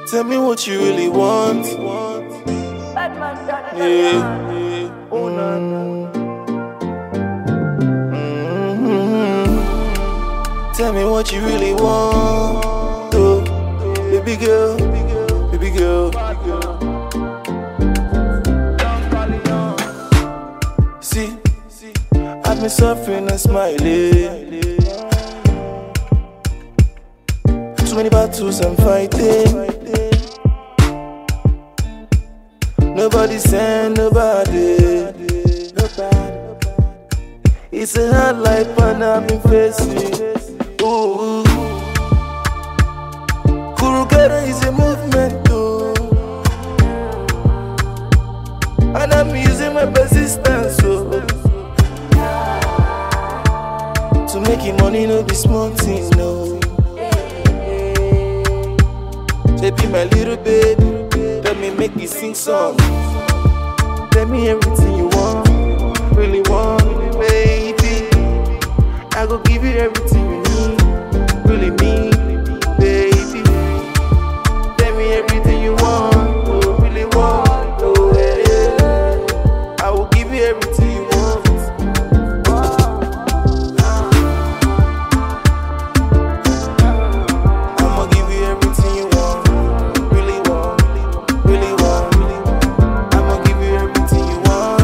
Tell me what you really want. Yeah. Tell me what you really want. Oh, baby girl, baby girl. See, I've been suffering and smiling. Too many battles I'm fighting. Nobody send nobody. It's a hard life and I've been facing. Ooh. Kurugara is a movement too, and I'm using my persistence to making money, no be small thing, no. Say be my little baby, tell me make you sing song. Tell me everything you want, really want, baby. I go give you everything you need, really need, baby. Tell me everything you want, oh, really want, oh, yeah. I will give you everything you want. I'ma give you everything you want, really want, really want. I'ma give you everything you want.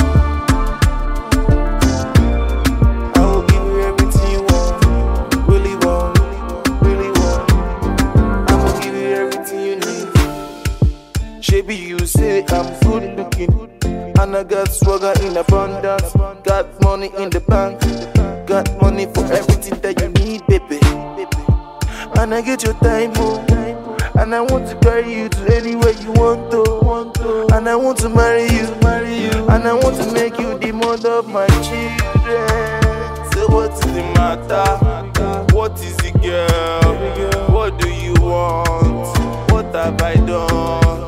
I will give you everything you want, really want, really want. I'ma give you everything you need. Shaby, you say I'm good looking, and I got swagger in abundance. Got money in the bank, got money for everything that you need, baby. And I get your time, oh, and I want to carry you to anywhere you want to. And I want to marry you, and I want to make you the mother of my children. So what's the matter? What is it, girl? What do you want? What have I done?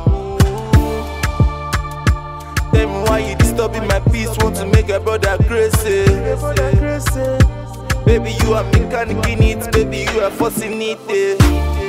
Tell me why you disturbing my peace. Want to make a brother crazy. Baby, you are mechanic in it. Baby, you are forcing it.